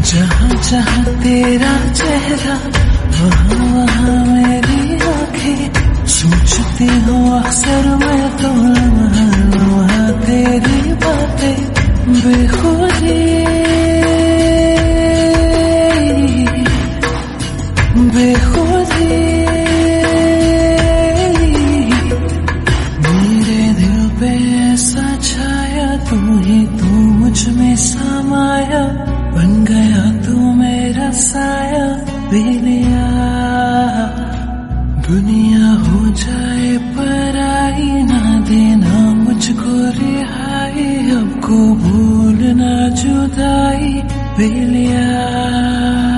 जहाँ जहाँ तेरा चेहरा वहाँ वहाँ मेरी आँखें सोचती हूँ अक्सर मैं तो वहाँ तेरी बातें बेखुदी बेखुदी मेरे दिल पे ऐसा छाया तू ही तू मुझ में समाया बन गया तू मेरा साया बेलिया दुनिया हो जाए पराई ना देना मुझको रिहाई अब को भूलना जुदाई बेलिया।